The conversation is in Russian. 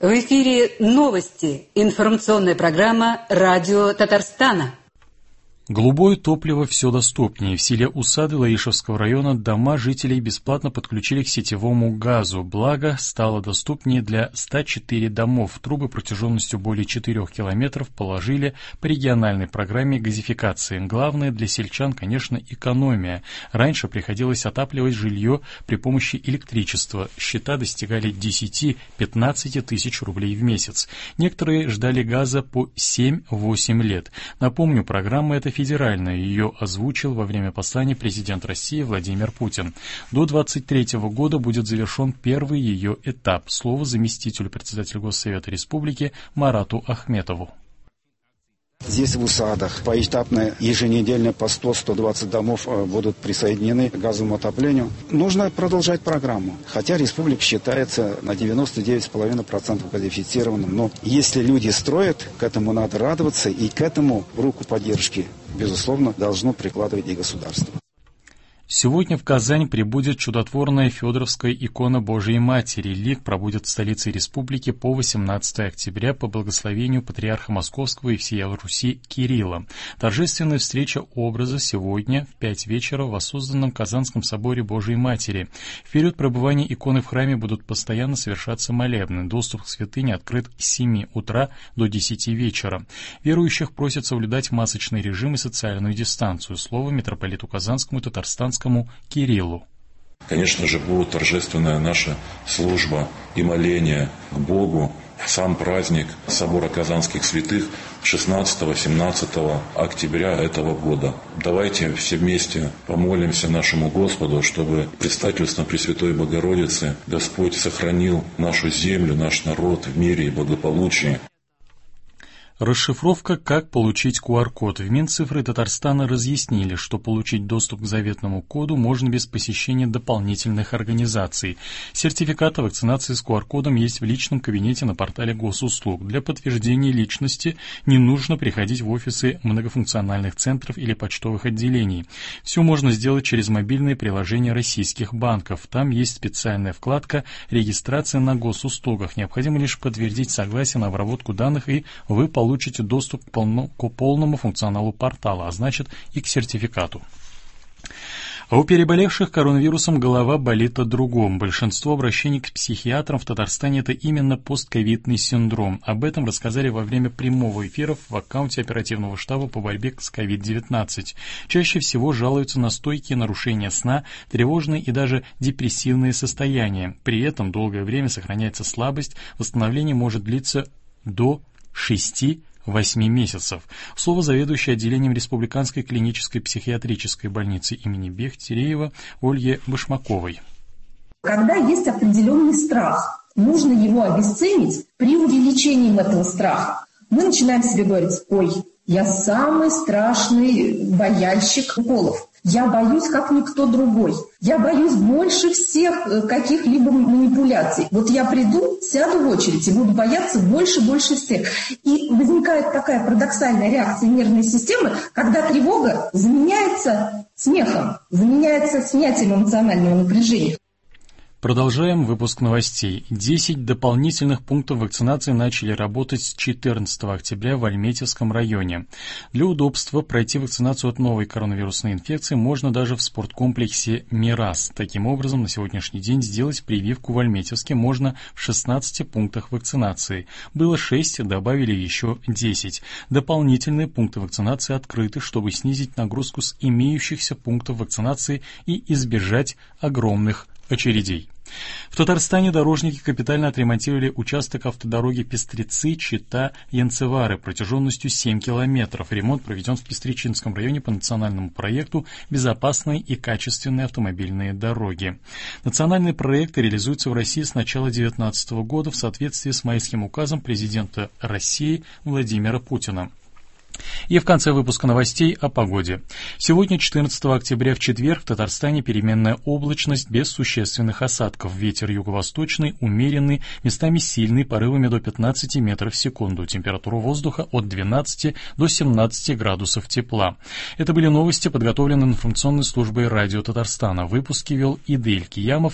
В эфире новости. Информационная программа «Радио Татарстана». Голубое топливо все доступнее. В селе Усады Лаишевского района дома жителей бесплатно подключили к сетевому газу. Благо, стало доступнее для 104 домов. Трубы протяженностью более 4 километров положили по региональной программе газификации. Главное для сельчан, конечно, экономия. Раньше приходилось отапливать жилье при помощи электричества. Счета достигали 10-15 тысяч рублей в месяц. Некоторые ждали газа по 7-8 лет. Напомню, программа эта федеральная. Ее озвучил во время послания президент России Владимир Путин. До 2023 года будет завершен первый ее этап. Слово заместителю председателя Госсовета Республики Марату Ахметову. Здесь в Усадах поэтапно, еженедельно по 100-120 домов будут присоединены к газовому отоплению. Нужно продолжать программу. Хотя республика считается на 99,5% газифицированным. Но если люди строят, к этому надо радоваться. И к этому руку поддержки, безусловно, должно прикладывать и государство. Сегодня в Казань прибудет чудотворная Федоровская икона Божией Матери. Лик пробудет в столице республики по 18 октября по благословению патриарха Московского и всей Руси Кирилла. Торжественная встреча образа сегодня в 5 вечера в воссозданном Казанском соборе Божией Матери. В период пребывания иконы в храме будут постоянно совершаться молебны. Доступ к святыне открыт с 7 утра до 10 вечера. Верующих просят соблюдать масочный режим и социальную дистанцию. Слово митрополиту Казанскому и Татарстанскому Кириллу. Конечно же, будет торжественная наша служба и моление к Богу в сам праздник Собора Казанских Святых 16-17 октября этого года. Давайте все вместе помолимся нашему Господу, чтобы предстательством Пресвятой Богородицы Господь сохранил нашу землю, наш народ в мире и благополучии. Расшифровка «Как получить QR-код». В Минцифры Татарстана разъяснили, что получить доступ к заветному коду можно без посещения дополнительных организаций. Сертификат о вакцинации с QR-кодом есть в личном кабинете на портале госуслуг. Для подтверждения личности не нужно приходить в офисы многофункциональных центров или почтовых отделений. Все можно сделать через мобильные приложения российских банков. Там есть специальная вкладка «Регистрация на госуслугах». Необходимо лишь подтвердить согласие на обработку данных, и вы получите доступ к полному функционалу портала, а значит и к сертификату. А у переболевших коронавирусом голова болит о другом. Большинство обращений к психиатрам в Татарстане – это именно постковидный синдром. Об этом рассказали во время прямого эфира в аккаунте оперативного штаба по борьбе с COVID-19. Чаще всего жалуются на стойкие нарушения сна, тревожные и даже депрессивные состояния. При этом долгое время сохраняется слабость, восстановление может длиться до 6-8 месяцев. Слово заведующей отделением Республиканской клинической психиатрической больницы имени Бехтереева Ольге Башмаковой. Когда есть определенный страх, нужно его обесценить преувеличением этого страха. Мы начинаем себе говорить: ой, я самый страшный бояльщик уколов. Я боюсь, как никто другой. Я боюсь больше всех каких-либо манипуляций. Вот я приду, сяду в очередь и буду бояться больше всех. И возникает такая парадоксальная реакция нервной системы, когда тревога заменяется смехом, заменяется снятием эмоционального напряжения. Продолжаем выпуск новостей. 10 дополнительных пунктов вакцинации начали работать с 14 октября в Альметьевском районе. Для удобства пройти вакцинацию от новой коронавирусной инфекции можно даже в спорткомплексе «Мирас». Таким образом, на сегодняшний день сделать прививку в Альметьевске можно в 16 пунктах вакцинации. Было 6, добавили еще 10. Дополнительные пункты вакцинации открыты, чтобы снизить нагрузку с имеющихся пунктов вакцинации и избежать огромных очередей. В Татарстане дорожники капитально отремонтировали участок автодороги Пестрецы-Чита-Янцевары протяженностью 7 километров. Ремонт проведен в Пестричинском районе по национальному проекту «Безопасные и качественные автомобильные дороги». Национальный проект реализуется в России с начала 2019 года в соответствии с майским указом президента России Владимира Путина. И в конце выпуска новостей о погоде. Сегодня, 14 октября, в четверг, в Татарстане переменная облачность без существенных осадков. Ветер юго-восточный, умеренный, местами сильный, порывами до 15 метров в секунду. Температура воздуха от 12 до 17 градусов тепла. Это были новости, подготовленные информационной службой радио Татарстана. Выпуски вел Идель Киямов.